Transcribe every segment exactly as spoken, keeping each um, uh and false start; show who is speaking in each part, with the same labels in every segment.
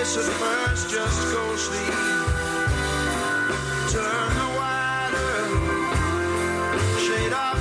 Speaker 1: face at first, just go sleep. Turn the wider shade of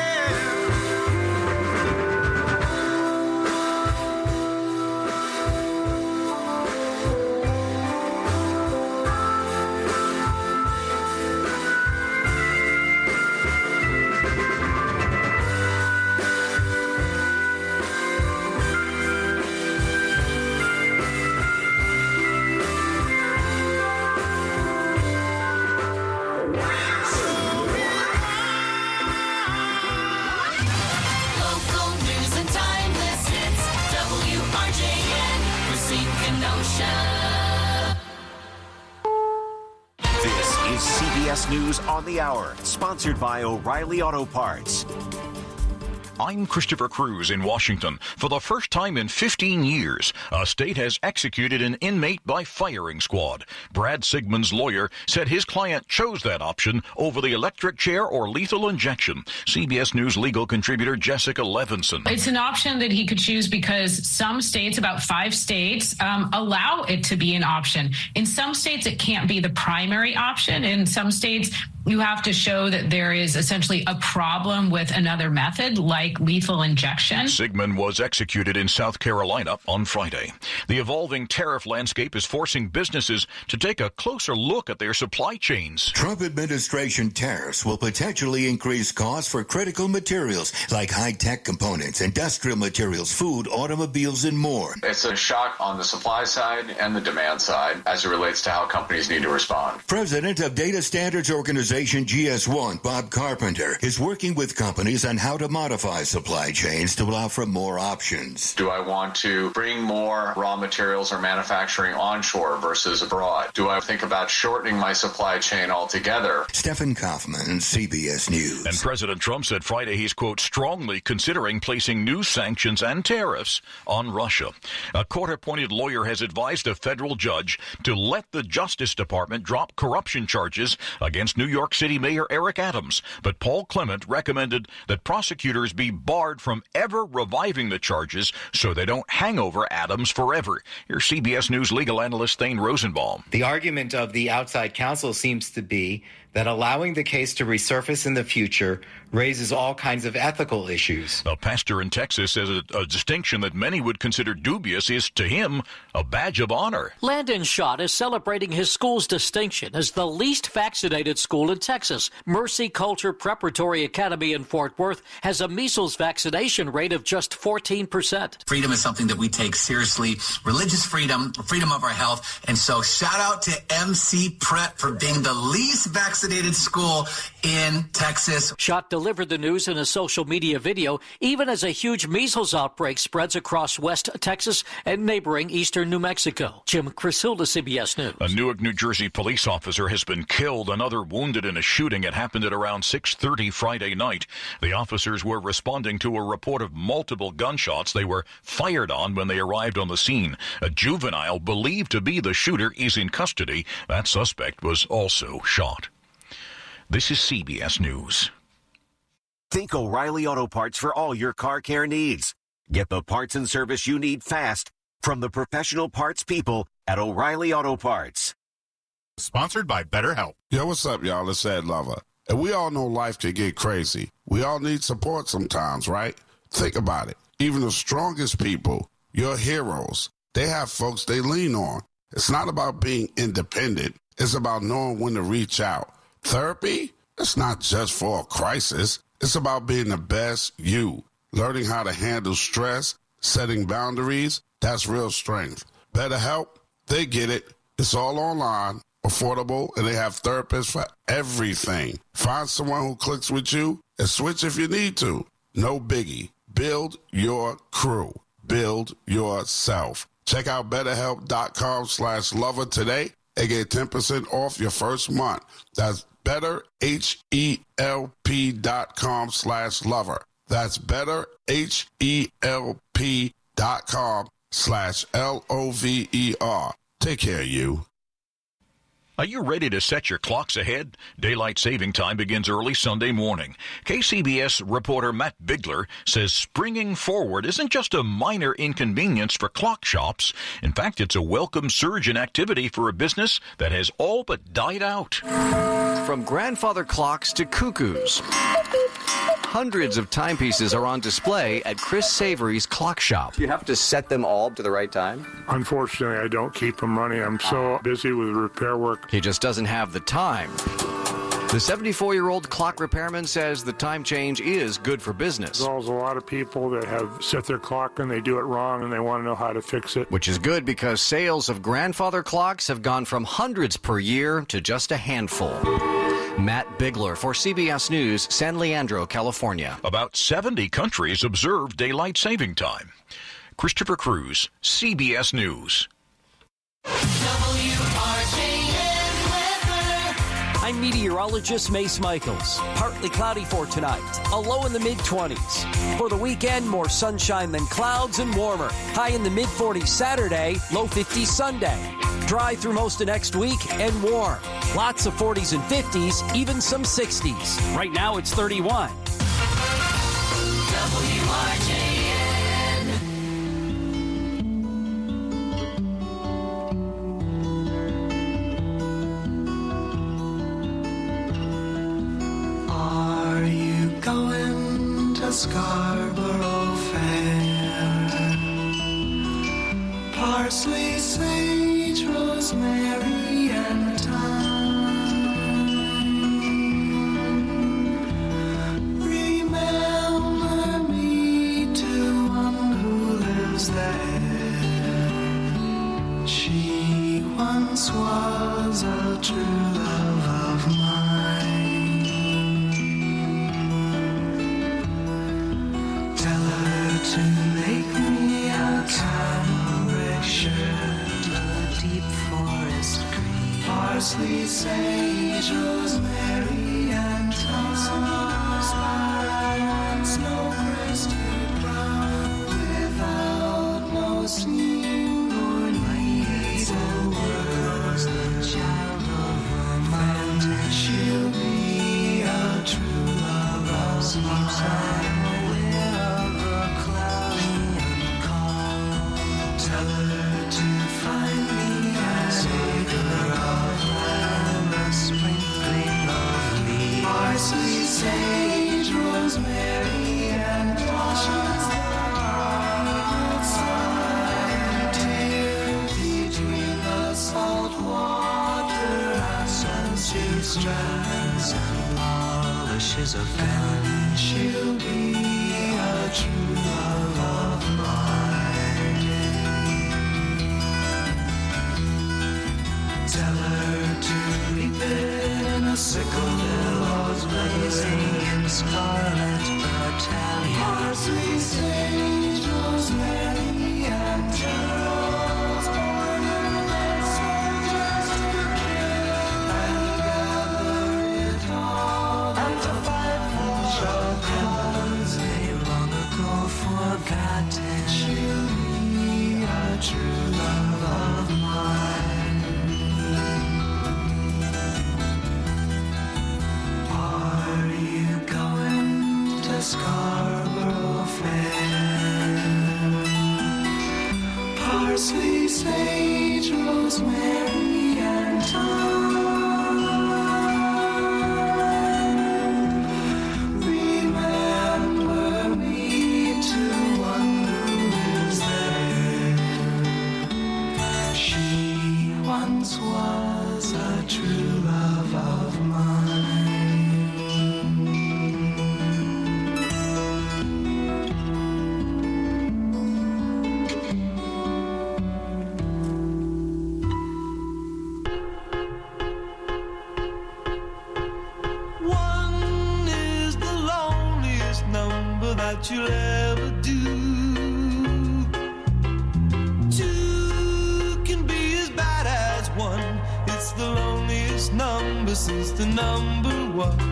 Speaker 2: C B S News on the Hour, sponsored by O'Reilly Auto Parts.
Speaker 3: I'm Christopher Cruz in Washington. For the first time in fifteen years, a state has executed an inmate by firing squad. Brad Sigmund's lawyer said his client chose that option over the electric chair or lethal injection. C B S News legal contributor Jessica Levinson.
Speaker 4: It's an option that he could choose because some states, about five states, um, allow it to be an option. In some states, it can't be the primary option. In some states, you have to show that there is essentially a problem with another method, like lethal injection.
Speaker 3: Sigmund was executed in South Carolina on Friday. The evolving tariff landscape is forcing businesses to take a closer look at their supply chains.
Speaker 5: Trump administration tariffs will potentially increase costs for critical materials like high-tech components, industrial materials, food, automobiles, and more.
Speaker 6: It's a shock on the supply side and the demand side as it relates to how companies need to respond.
Speaker 5: President of Data Standards Organization G S one, Bob Carpenter, is working with companies on how to modify supply chains to allow for more options.
Speaker 6: Do I want to bring more raw materials or manufacturing onshore versus abroad? Do I think about shortening my supply chain altogether?
Speaker 5: Stephen Kaufman, C B S News.
Speaker 3: And President Trump said Friday he's, quote, strongly considering placing new sanctions and tariffs on Russia. A court-appointed lawyer has advised a federal judge to let the Justice Department drop corruption charges against New York City Mayor Eric Adams, but Paul Clement recommended that prosecutors be barred from ever reviving the charges so they don't hang over Adams forever. Here's C B S News legal analyst Thane Rosenbaum.
Speaker 7: The argument of the outside counsel seems to be that allowing the case to resurface in the future raises all kinds of ethical issues.
Speaker 3: A pastor in Texas says a, a distinction that many would consider dubious is, to him, a badge of honor.
Speaker 8: Landon Schott is celebrating his school's distinction as the least vaccinated school in Texas. Mercy Culture Preparatory Academy in Fort Worth has a measles vaccination rate of just fourteen percent.
Speaker 9: Freedom is something that we take seriously. Religious freedom, freedom of our health. And so shout out to M C Prep for being the least vaccinated school in Texas.
Speaker 8: Schott delivered the news in a social media video, even as a huge measles outbreak spreads across West Texas and neighboring eastern New Mexico. Jim Crisilda, C B S News.
Speaker 3: A Newark, New Jersey police officer has been killed, another wounded in a shooting. It happened at around six thirty Friday night. The officers were responding to a report of multiple gunshots. They were fired on when they arrived on the scene. A juvenile believed to be the shooter is in custody. That suspect was also shot. This is C B S News.
Speaker 2: Think O'Reilly Auto Parts for all your car care needs. Get the parts and service you need fast from the professional parts people at O'Reilly Auto Parts.
Speaker 10: Sponsored by BetterHelp.
Speaker 11: Yo, what's up, y'all? It's Ed Lover. And we all know life can get crazy. We all need support sometimes, right? Think about it. Even the strongest people, your heroes, they have folks they lean on. It's not about being independent. It's about knowing when to reach out. Therapy? It's not just for a crisis. It's about being the best you. Learning how to handle stress, setting boundaries, that's real strength. BetterHelp, they get it. It's all online, affordable, and they have therapists for everything. Find someone who clicks with you and switch if you need to. No biggie. Build your crew. Build yourself. Check out BetterHelp.com slash lover today and get ten percent off your first month. That's BetterHelp.com slash lover. That's BetterHelp.com slash L O V E R. Take care of you.
Speaker 3: Are you ready to set your clocks ahead? Daylight saving time begins early Sunday morning. K C B S reporter Matt Bigler says springing forward isn't just a minor inconvenience for clock shops. In fact, it's a welcome surge in activity for a business that has all but died out.
Speaker 12: From grandfather clocks to cuckoos, hundreds of timepieces are on display at Chris Savory's Clock Shop.
Speaker 13: You have to set them all to the right time?
Speaker 14: Unfortunately, I don't keep them running. I'm so busy with repair work.
Speaker 12: He just doesn't have the time. The seventy-four-year-old clock repairman says the time change is good for business.
Speaker 14: There's a lot of people that have set their clock and they do it wrong and they want to know how to fix it.
Speaker 12: Which is good because sales of grandfather clocks have gone from hundreds per year to just a handful. Matt Bigler for C B S News, San Leandro, California.
Speaker 3: About seventy countries observe daylight saving time. Christopher Cruz, C B S News.
Speaker 15: I'm meteorologist Mace Michaels. Partly cloudy for tonight, a low in the mid-twenties. For the weekend, more sunshine than clouds and warmer. High in the mid-forties Saturday, low fifties Sunday. Dry through most of next week and warm. Lots of forties and fifties, even some sixties. Right now it's thirty-one. W R J N.
Speaker 1: Are you going to Scarborough Fair? Parsley, sage, rosemary, and thyme. Remember me to one who lives there. She once was a true love of mine. Tell her to make me a cambric shirt, a deep forest green, parsley, sage, rosemary, and thyme, snow-crested brown, without no seam or need. The world's the child of romance. She'll be a true love of mine. Tell her to find me a savor of love, a sprinkling of leaves, parsley, sage, rosemary, and thyme. Between the salt water and sunset strands and polishes of pen, she'll be a true love of mine. Tell her to reap in a sickle, billows blazing in scarlet battalion. Parsley, sage, rosemary, and geraniums, ornament soldiers to kill and gather it all. And to fight for cause they long ago forgotten. She'll be a true love of mine. Scarborough Fair. Parsley, sage, rosemary, and thyme. Remember me to one who lives there. She once was a true love of mine. That you'll ever do. Two can be as bad as one. It's the loneliest number since the number one.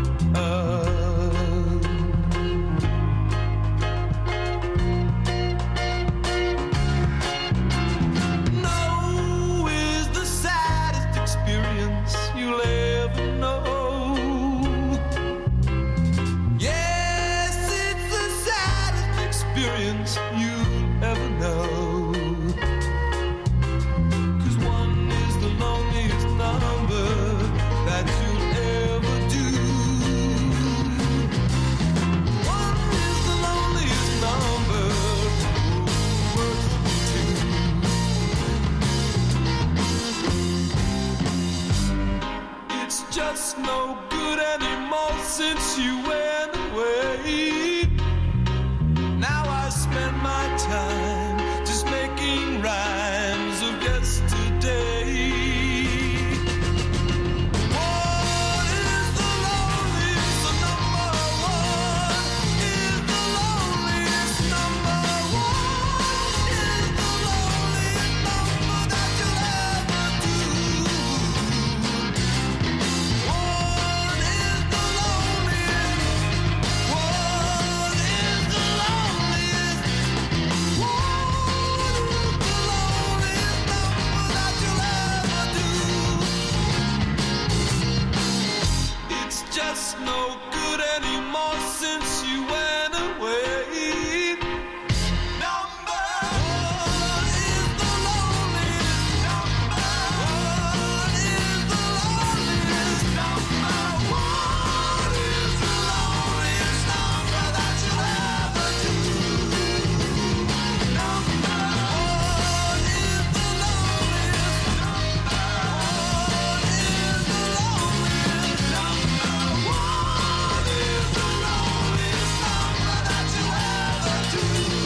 Speaker 1: No is the saddest experience just no good anymore since you went away. Now I spend my time just making rhymes of yesterday. What is the loneliest? The number one is the loneliest. Number one is the loneliest number that you'll ever do. One is the loneliest. One is the loneliest. One is the loneliest number that you'll ever do. It's just no good anymore since you went away. Number one is the loneliest. Number one is the loneliest. Number one is the loneliest number that you'll ever do. Number one is the loneliest. Number one is the loneliest. Number one is the loneliest number that you'll ever do.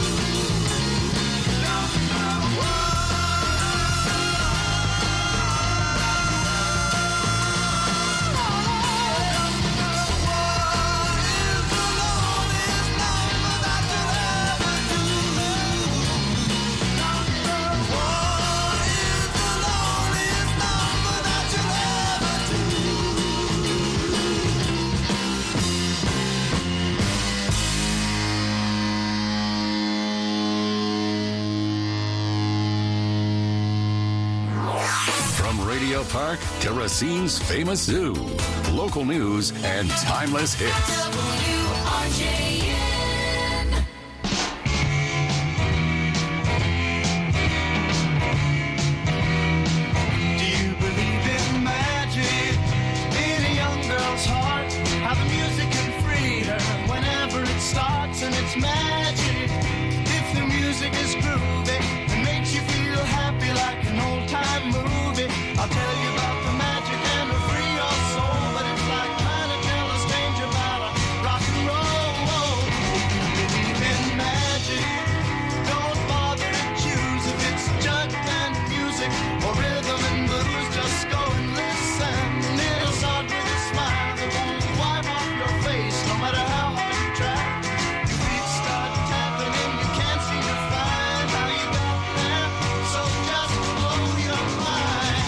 Speaker 16: From Radio Park to Racine's famous zoo, local news and timeless hits.
Speaker 1: Do you believe in magic in a young girl's heart? How the music can free her whenever it starts, and it's magic. If the music is groovy and makes you feel happy like an old time movie, I'll tell you about the magic and it'll free your soul. But it's like trying to tell a stranger about a rock and roll. If you believe in magic, don't bother to choose if it's jug and music or rhythm and blues. Just go and listen. It'll start with a smile that won't wipe off your face, no matter how hard you try. Your feet start tapping and you can't seem to find how you got there. So just blow your mind.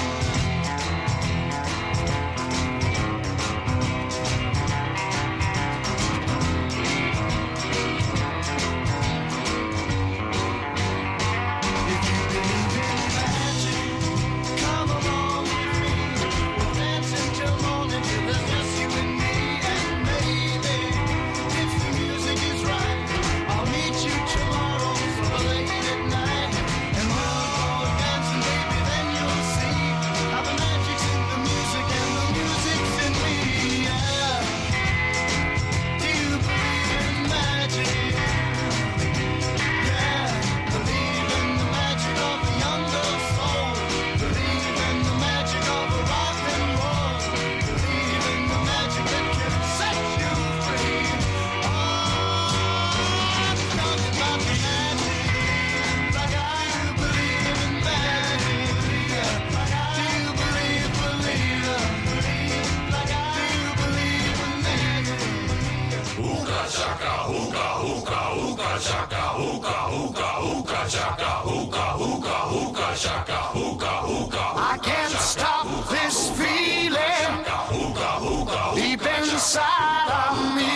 Speaker 1: If you believe in magic, come along with me. We'll dance until morning till there's just you and me. And maybe, if the music is right, I'll meet you tomorrow so late at night. And we'll go dancing, baby, then you'll see how the magic's in the music and the music's in me. Yeah. Do you believe in magic? Yeah. Believe in the magic of a young girl's soul. Believe in the magic of a rock and roll. Believe in the magic that can set you free. Oh, I'm talking about the magic. Like I do believe in magic. Do you believe, believe? Like I do believe in magic.
Speaker 16: Hookah chaka, hookah, hookah, hookah chaka, hookah, hookah, hookah chaka, hookah, hookah, hookah chaka, hookah, hookah.
Speaker 1: I can't stop this feeling deep inside of me.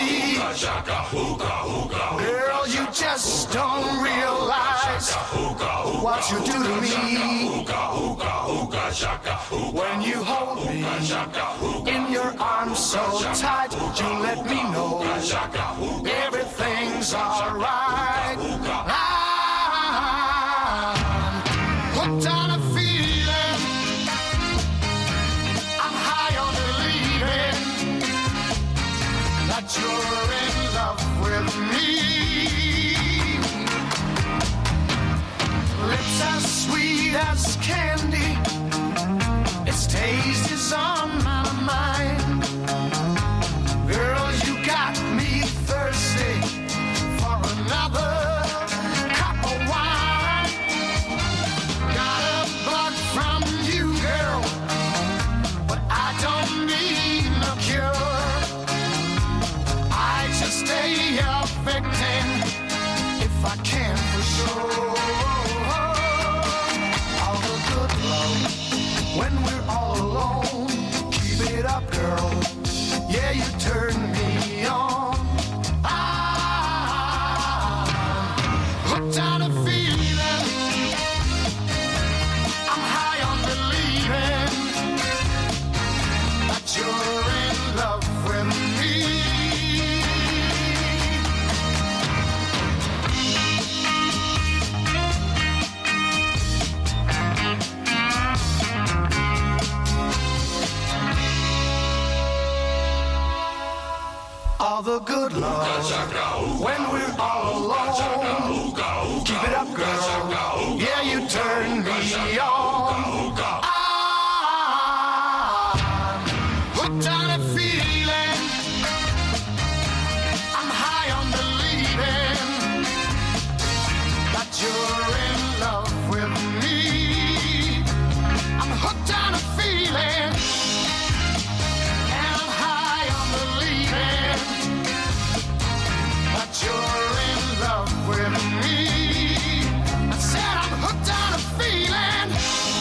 Speaker 1: Girl, you just don't realize what you do to me. When you hold me in your arms so tight, you let me know everything's alright. I'm hooked on a feeling. I'm high on believing that you're in love with me. Lips as sweet as candy, its taste is on my mind. from you, girl, but I don't need no cure. I just stay affecting if I can for sure. All the good love when we're all alone. Keep it up, girl. Yeah, you turn me on. I'm hooked on a feeling. I'm high on believing that you're in love with me. All the good love when we're all alone. Keep it up, girl. Yeah, you turn me on. I'm hooked on a feeling. I'm high on believing that you're in love with me. I'm hooked on a feeling. And I'm high on believing that you're in love with me. I said I'm hooked on a feeling.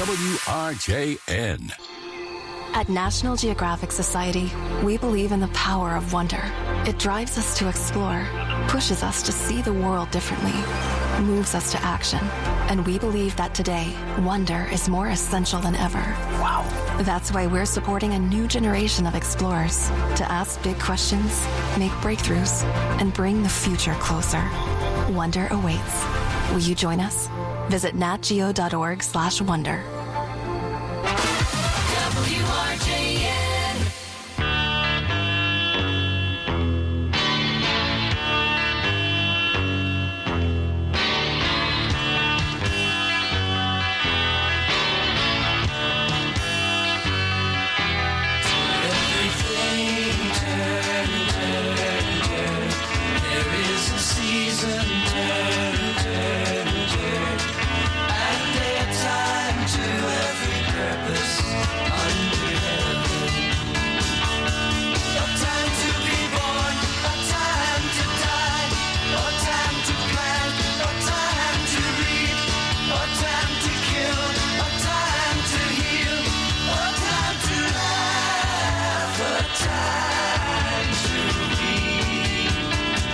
Speaker 17: W R J N.
Speaker 18: At National Geographic Society, we believe in the power of wonder. It drives us to explore, pushes us to see the world differently, moves us to action. And we believe that today, wonder is more essential than ever. Wow. That's why we're supporting a new generation of explorers to ask big questions, make breakthroughs, and bring the future closer. Wonder awaits. Will you join us? Visit natgeo.org slash wonder.
Speaker 1: W R J N.
Speaker 16: Everything turn, turn, turn. There is a season, turn, turn, turn. And a time to every purpose under heaven. A time to be born, a time to die, a time to plant, a time to reap, a time to kill, a time to heal, a time to laugh, a time to weep.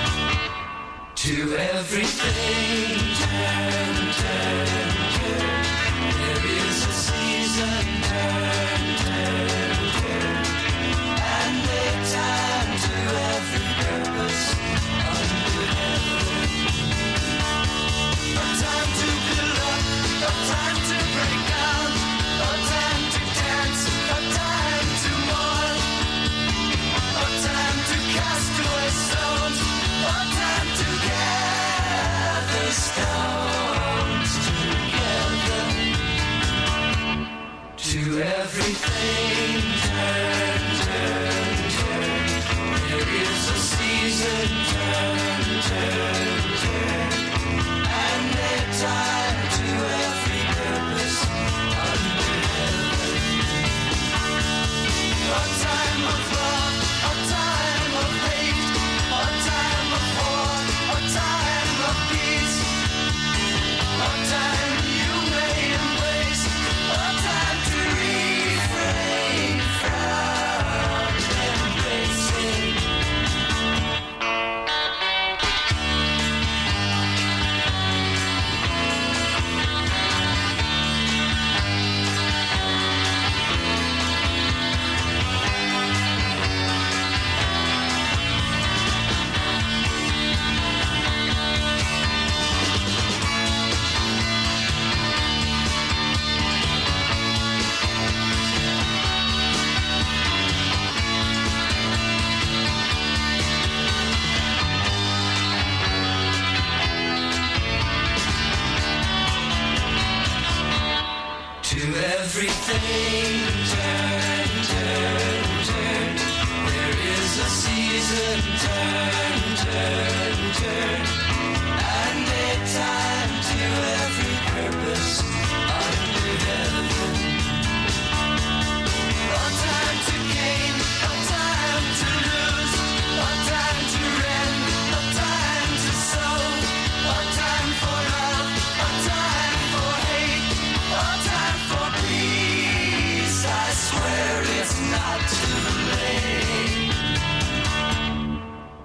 Speaker 16: To everything turn, turn, turn. There is a season, turn, turn, turn. And a time to every purpose under heaven. A time to build up, a time to break down, a time to dance, a time to mourn, a time to cast away stones, a time to gather stones together. To everything turn, turn, turn. There is a season, turn, turn, turn. And a time to every purpose under heaven. A time of love, a time of hate, a time of war, a time of peace, a time you may embrace, a time to refrain from embracing. To everything turn, turn, turn. There is a season, turn, turn, turn. And a time to every purpose under heaven. A time to gain, a time to lose, a time to rend, a time to sow, a time for love, a time for hate, a time for peace. I swear it's not too late.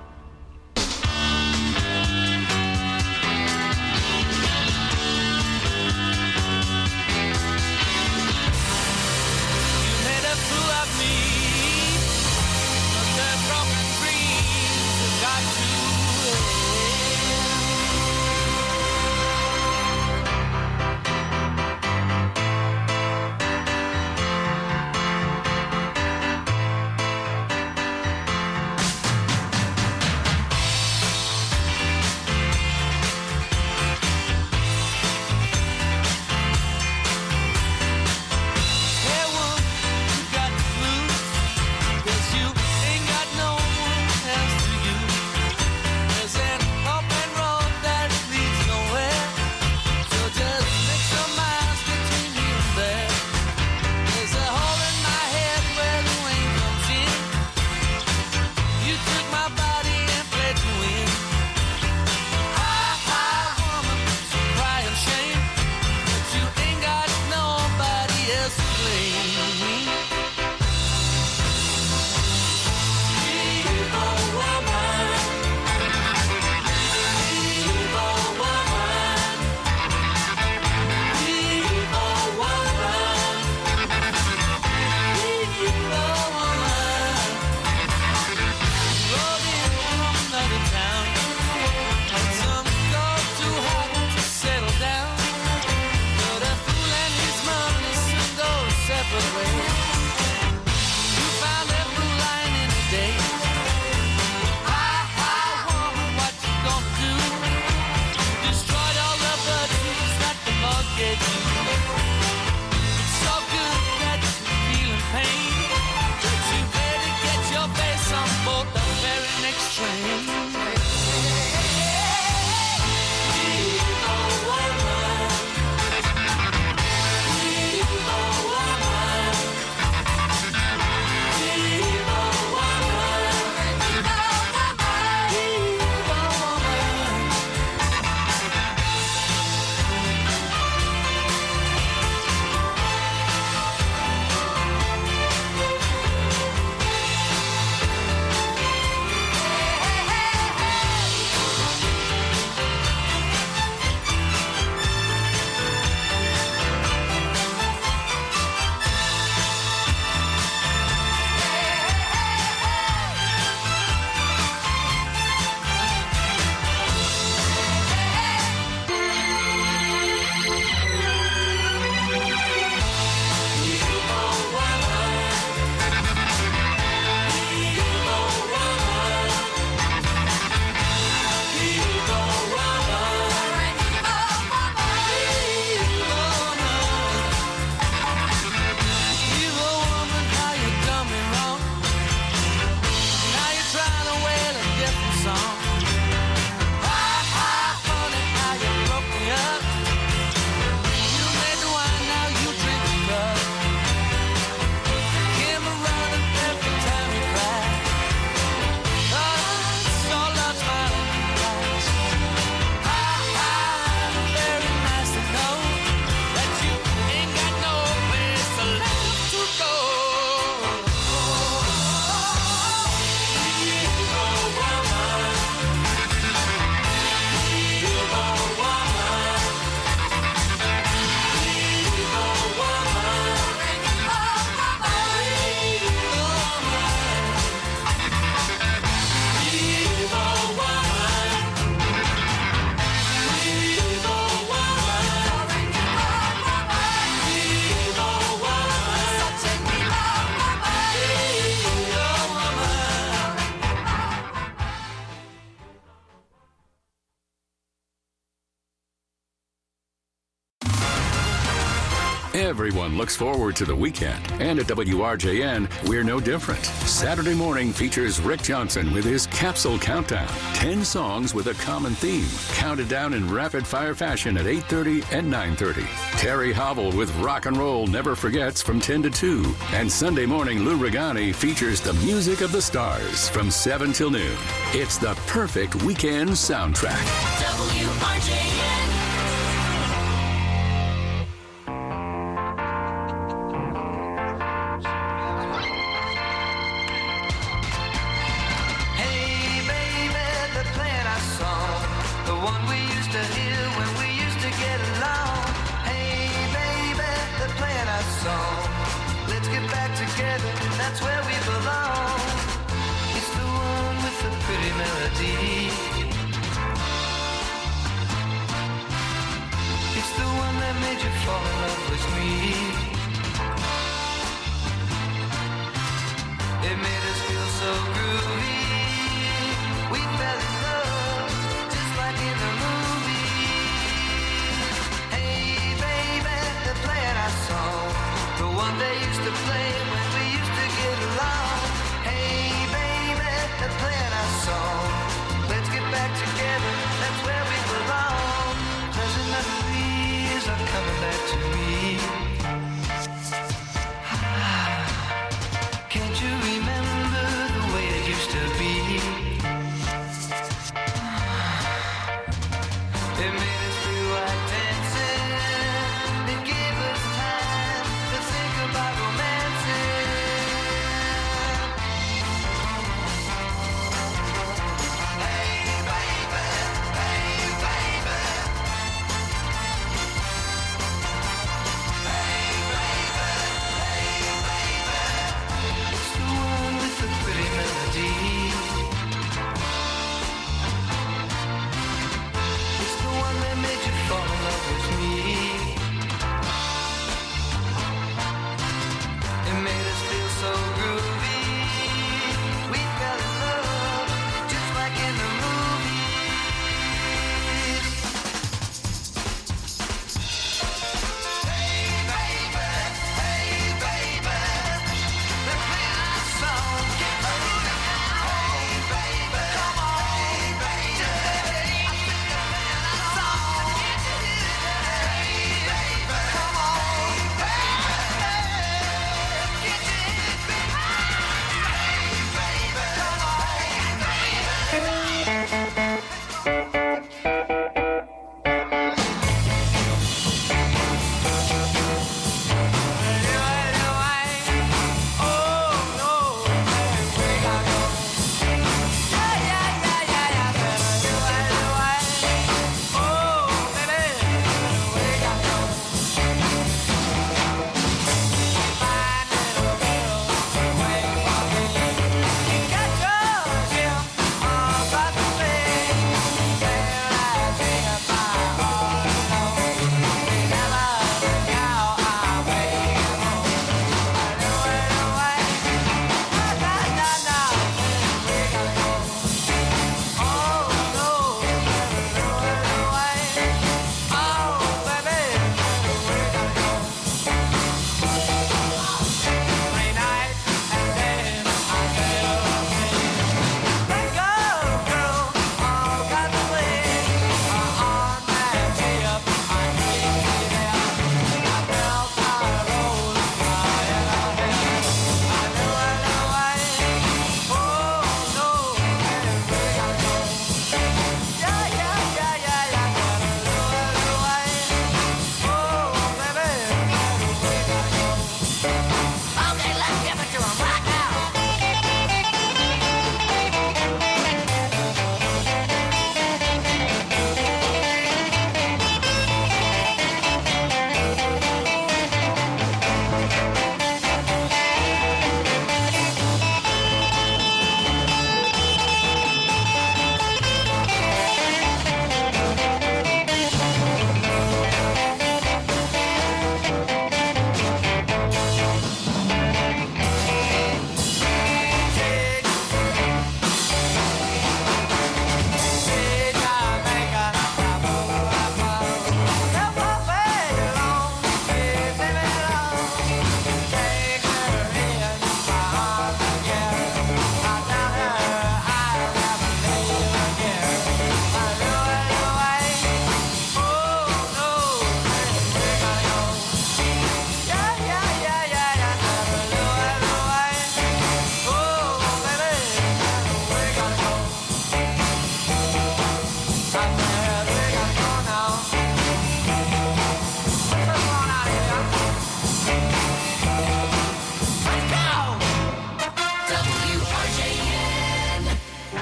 Speaker 17: Everyone looks forward to the weekend, and at W R J N, we're no different. Saturday morning features Rick Johnson with his Capsule Countdown. Ten songs with a common theme, counted down in rapid-fire fashion at eight thirty and nine thirty. Terry Hobble with Rock and Roll Never Forgets from ten to two. And Sunday morning, Lou Regani features the music of the stars from seven till noon. It's the perfect weekend soundtrack.
Speaker 16: W R J N.
Speaker 1: Hey, baby, the plan I saw, the one we used to hear when we used to get along. Hey, baby, the plan I saw, let's get back together, that's where we belong. It's the one with the pretty melody. It's the one that made you fall in love with me. It made us feel so groovy. We fell in love, just like in the movie. Hey, baby, the plan I saw, the one they used to play when we used to get along. Hey, baby, the plan I saw, let's get back together, that's where we belong. Pleasant memories are coming back to me. Can't you remember the way it used to be? It made us feel like dancing. It gave us time to think about romancing. Hey, baby, hey, baby. Hey, baby, hey, baby. It's the one with the pretty melody.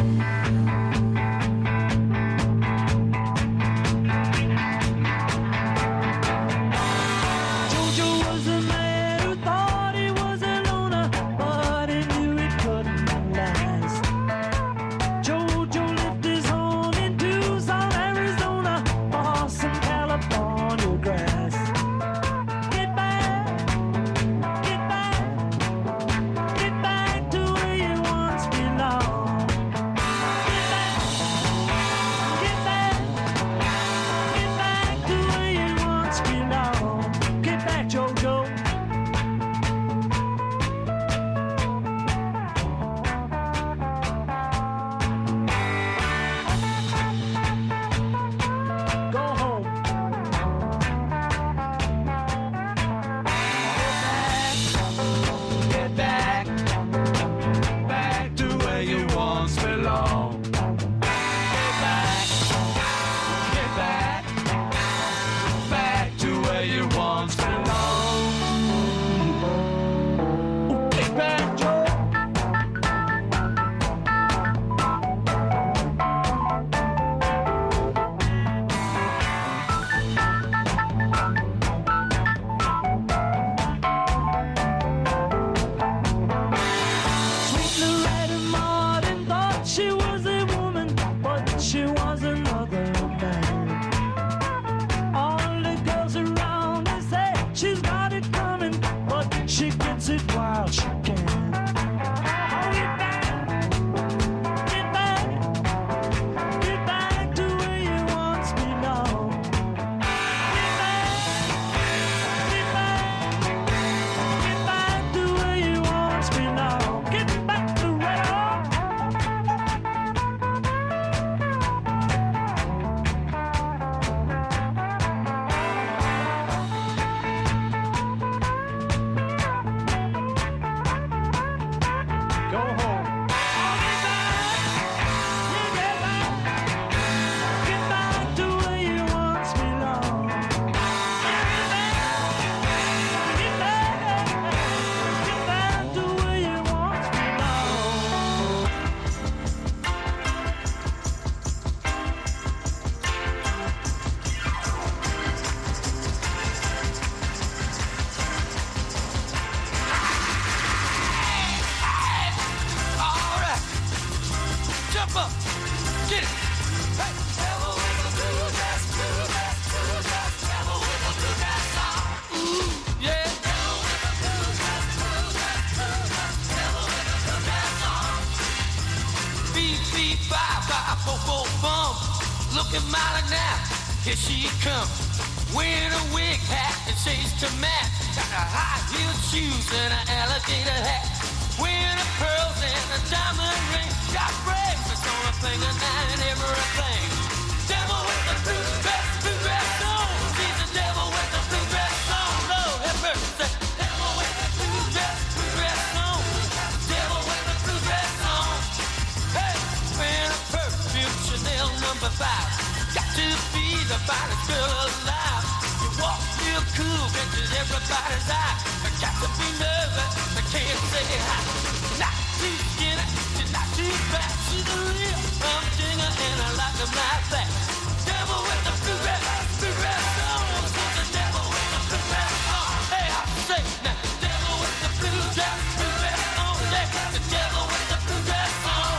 Speaker 16: looking mighty now. Here she comes, wearing a wig hat and shades to match. Got a high-heeled shoes and an alligator hat. Wearing her pearls and a diamond ring. Got bracelets on her finger now and everything. Devil with the blue dress, blue dress on. She's the devil with the blue dress on. Lord have mercy. Devil with the blue dress, blue dress on. Devil with the blue dress on. Hey, wearing a perfume Chanel number five. Got to be the finest girl alive. You walk real cool, catches everybody's eye. I got to be nervous, I can't say hi. Not too skinny, she's not too fat. She's a real humdinger and I like them like that. Devil with the blue dress, blue dress on. She's the devil with the blue dress on. Hey, I say now, devil with the blue dress, blue dress on. Yeah, the devil with the blue dress on.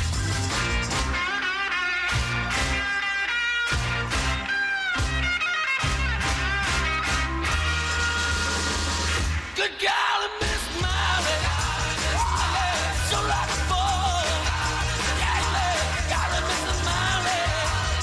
Speaker 16: Good golly, Miss Molly, so like a boy. Yeah, golly, Missus Molly,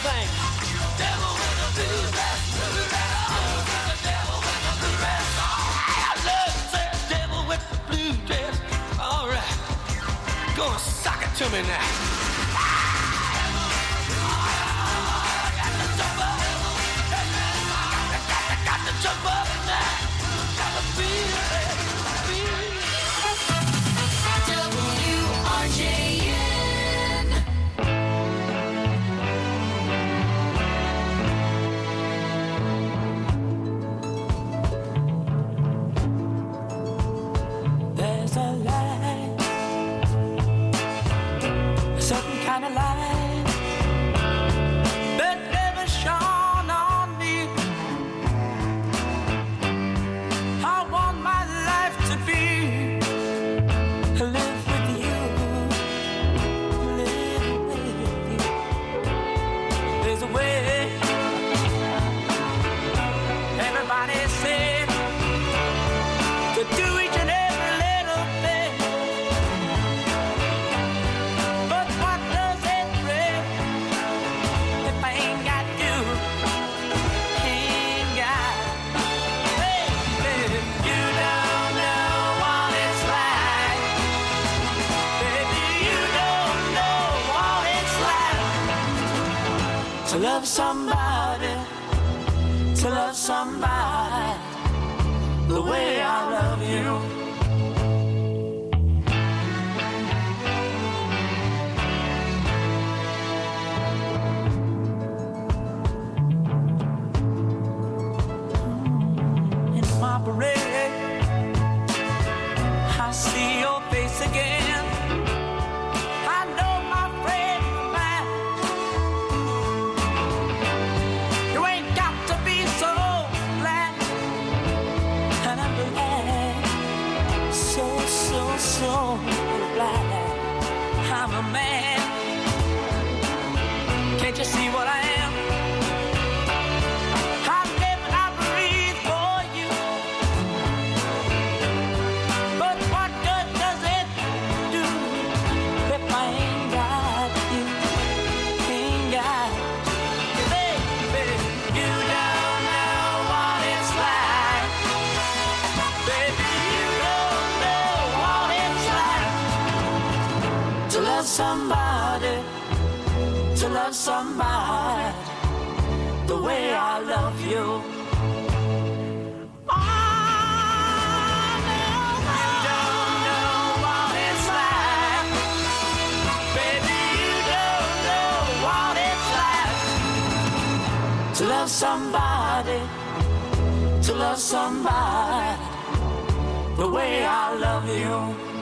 Speaker 16: thing. Devil with the blue dress, blue dress. The devil with the blue dress. I love that devil with the blue dress. All right, gonna sock it to me now. Got to jump up now. Got to feel it, feel it. W R J N. There's a light, a certain kind of light that never shone on me. I want my life to be live with you, live with you. There's a way. Everybody said to do each and every little thing, but what does it bring if I ain't got you? Ain't got. Hey, baby, you don't know what it's like. Baby, you don't know what it's like to love somebody, to love somebody the way I love you. In my parade, I see your face again. I know my friend of mine. You ain't got to be so glad, and I'm glad, so so so glad I'm a man. Can't you see what I am? I live and I breathe for you. But what good does it do if I ain't got you? Ain't got you. Baby, you don't know what it's like. Baby, you don't know what it's like to love somebody, to love somebody the way I love you. Oh, no, you don't know what it's like. Baby, you don't know what it's like to love somebody, to love somebody the way I love you.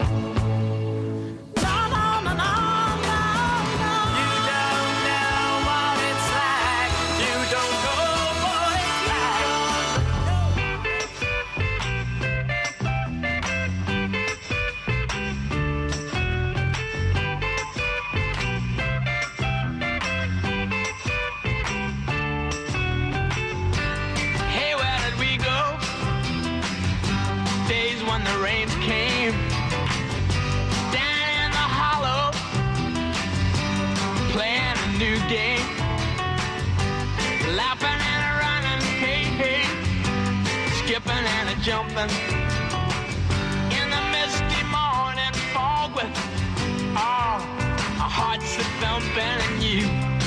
Speaker 16: No, no, no, no, no, no. You don't know what it's like. You don't know what it's like. Hey, where did we go? Days when the rains came down in the hollow, playing a new game, laughing and a running, hey, hey, skipping and a jumping in the misty morning fog with all our hearts a thumping, and you,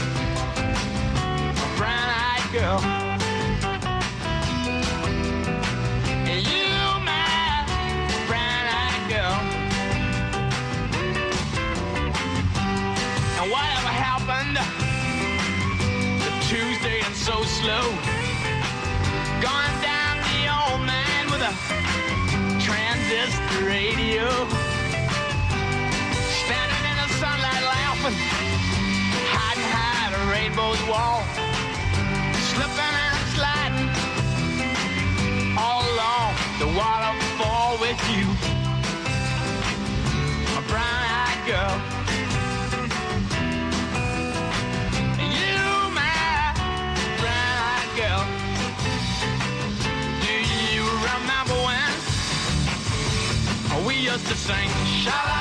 Speaker 16: a brown-eyed girl. And you, my brown-eyed girl. And whatever happened to Tuesday and so slow, gone down the old man with a transistor radio, standing in the sunlight laughing, hiding high at a rainbow's wall, slipping and sliding all along the waterfall with you, a brown-eyed girl. You, my brown-eyed girl. Do you remember when we used to sing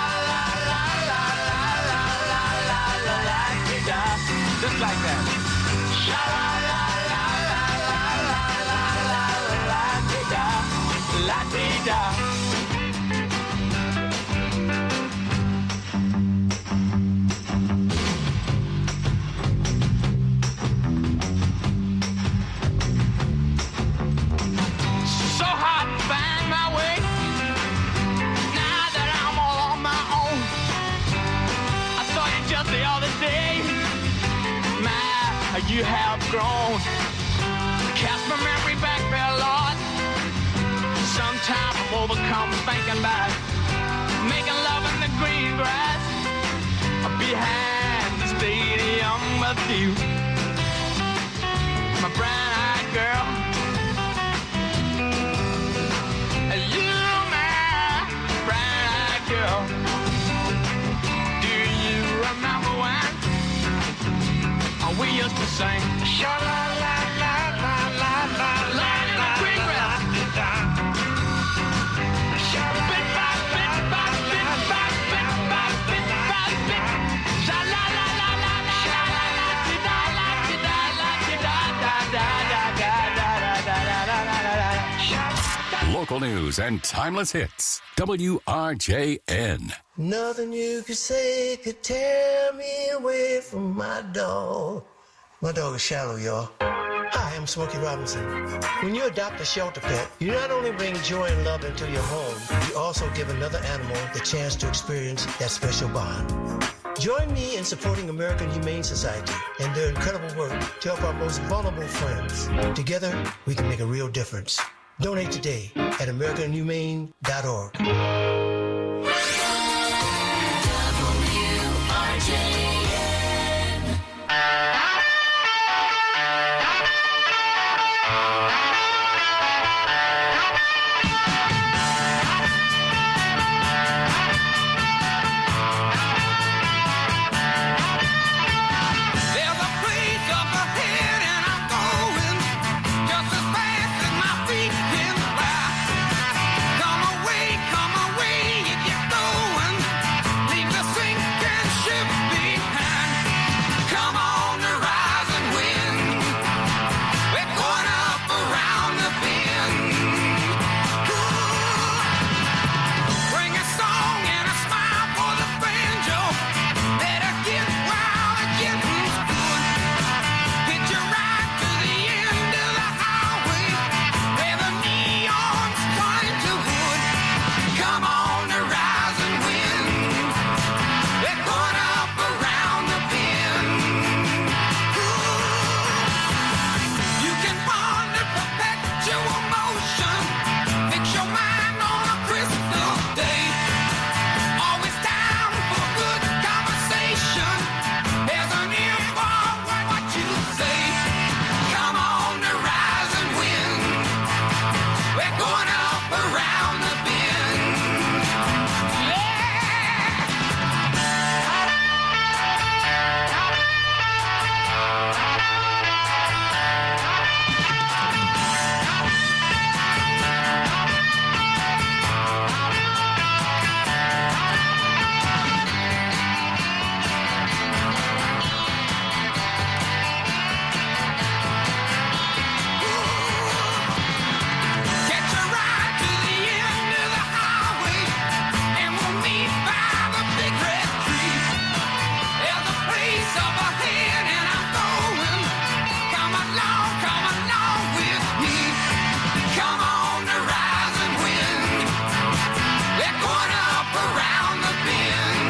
Speaker 16: sha-la-la-la-la-la-la-la-la-la-la-la-la, just like that? You have grown. Cast my memory back there, Lord. Sometimes I'm overcome thinking about making love in the green grass behind the stadium with you, my brown-eyed girl. You, my brown-eyed girl. Do you remember when we used to sing sha la la la la la la la in the green grass? Bit by bit by bit by bit by bit by bit. Sha la la la la la la la la da la da la da da da da da da da da.
Speaker 17: Local news and timeless hits. W R J N.
Speaker 19: Nothing you could say could tear me away from my dog. My dog is Shallow, y'all. Hi, I'm Smokey Robinson. When you adopt a shelter pet, you not only bring joy and love into your home, you also give another animal the chance to experience that special bond. Join me in supporting American Humane Society and their incredible work to help our most vulnerable friends. Together, we can make a real difference. Donate today at american humane dot org.
Speaker 16: W R J N. There's a place up ahead and I'm going just as fast as my feet can fly. Come away, come away, you get going. Leave the sinking ship behind. Come on the rising wind. We're going up around the bend. Bring a song and a smile for the banjo. Let her get wild and get loose good. Hitch a ride to the end of the highway where the neon's turning to wood. Come on the rising wind. We're going up around the bend. You can bond in perpetual motion. Fix your mind on a crystal day. Always down for good conversation. There's an involved in what you say. Come on the rising wind. We're going up around the bend. Catch a ride to the end of the highway, and we'll meet by the big red tree. There's a place up ahead, and I'm going. Come along, come along with me. Come on the rising wind. We're going up around the bend.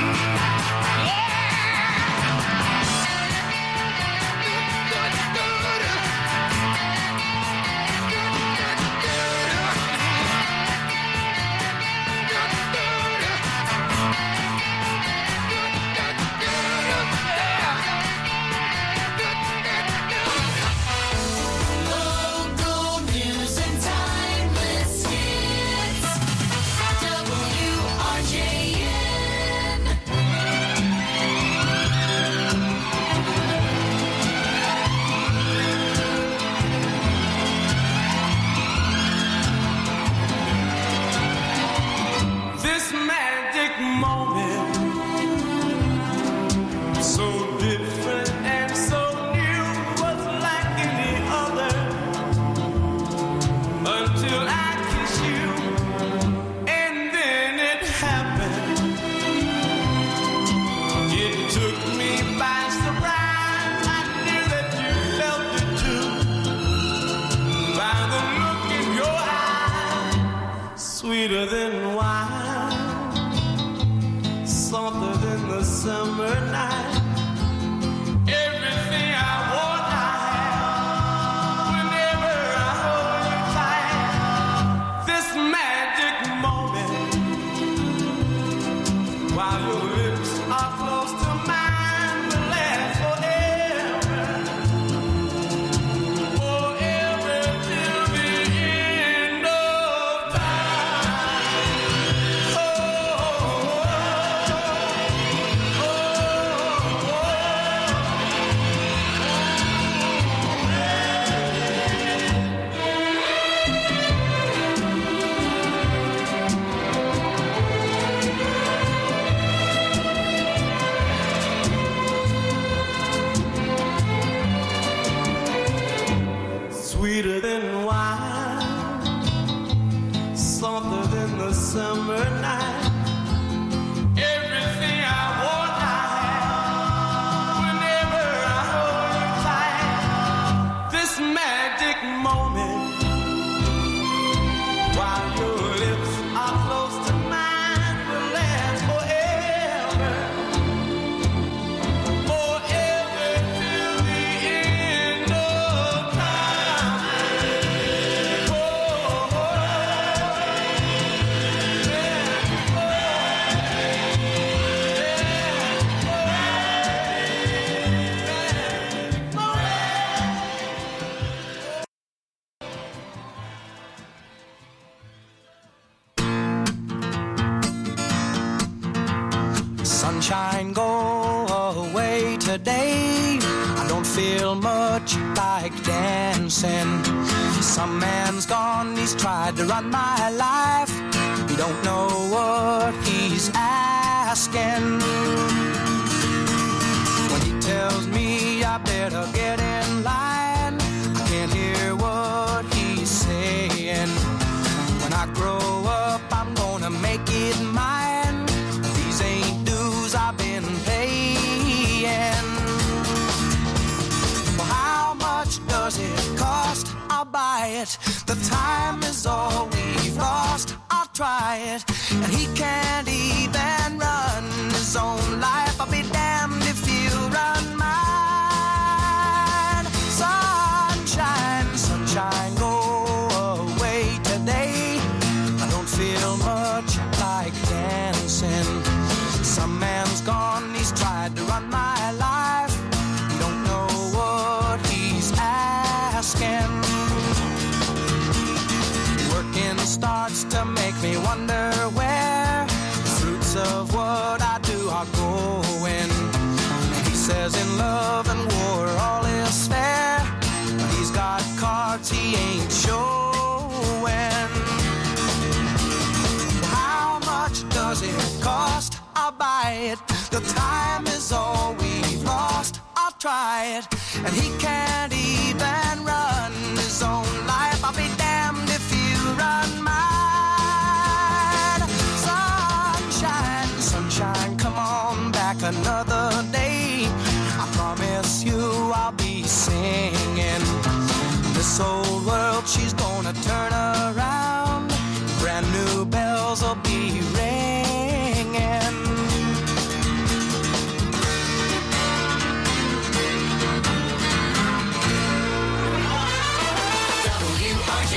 Speaker 16: Local news and timeless hits. W R J N.
Speaker 1: This magic moment, so different and so new, was
Speaker 16: the summer night. Everything I want, I have. Whenever I hold you tight, this magic moment, while your lips are close to mine, will last forever. Forever till the end of time. Oh, sweeter than wine, softer than the summer night. Everything I want, I have. Whenever I hold you tight, this magic moment, while your lips are close to mine, will last forever. Forever till the end of time.
Speaker 1: Sunshine, go away today. I don't feel much like dancing. Some man's gone, he's tried to run my life. He don't know what he's asking. When he tells me I better get in line, I can't hear what he's saying. When I grow up, I'm gonna make it mine. These ain't dues I've been paying. Well, how much does it cost? I'll buy it. The time is all we've lost. I'll try it. And he can't even run his own life. I'll be damned if you run mine. Sunshine, sunshine, go away today. I don't feel much like dancing. Some man's gone, he's tried to run my life. You don't know what he's asking. Working starts to make me wonder where the fruits of what I do are going. He says in love and war all is fair, but he's got cards he ain't showing. How much does it cost? I'll buy it. The time is all we've lost. I'll try it. And he can't even run his own life. I'll be damned if you run mine. Sunshine, sunshine, come on back another day. I promise you I'll be singing. This old world, she's gonna turn around. Brand new bells will be ringing.
Speaker 16: W R J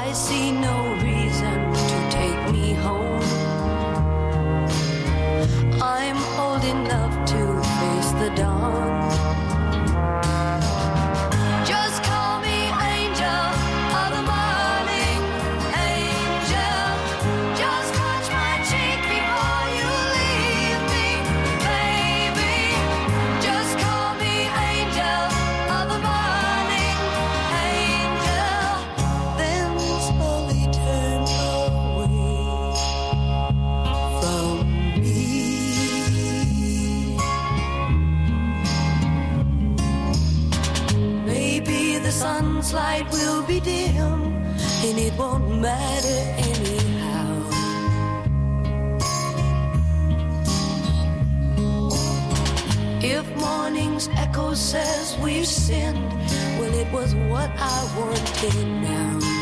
Speaker 16: I see no reason to take me home. I'm old enough to face the dawn. Just call me angel of the morning, angel. Just touch my cheek before you leave me, baby. Just call me angel of the morning, angel. Then slowly turn away from me. Maybe the sun's light will be dim, and it won't matter anyhow. If morning's echo says we've sinned, well, it was what I wanted now.